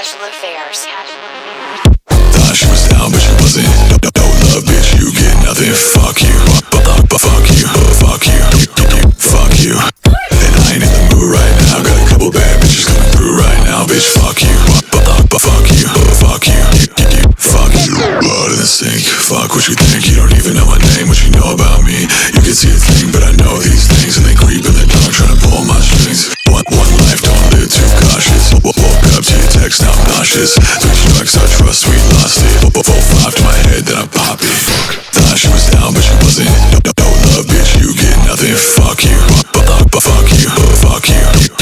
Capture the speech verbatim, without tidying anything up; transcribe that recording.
Casual affairs. Thought she was down, but she wasn't. No, no, no love, bitch, you get nothing. Fuck you, but, but, but fuck you, fuck you, fuck you. And I ain't in the mood right now. Got a couple bad bitches coming through right now, bitch. Fuck you, but, but, but fuck you, fuck you, fuck you. Blood in the sink. Fuck what you think. You don't even know my name. What you know about me? You can see a thing, but I know these things, and they creep in the dark, trying to pull my strings. One, one life, don't live too cautious. W- woke up to your text, now I'm nauseous. Three strikes, I trust, we lost it. Four, four, five to my head, then I pop it. Thought she was down, but she wasn't. No, no, no love, bitch, you get nothing. Fuck you, but, but, but fuck you, fuck you.